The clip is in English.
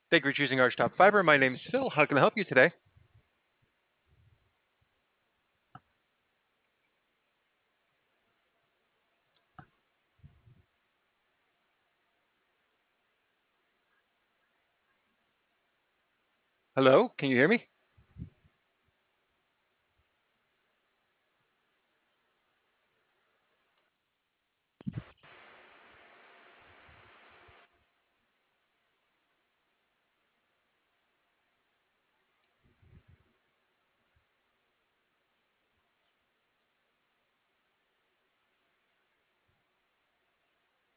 Thank you for choosing Archtop Fiber. My name is Phil. How can I help you today? Hello, can you hear me?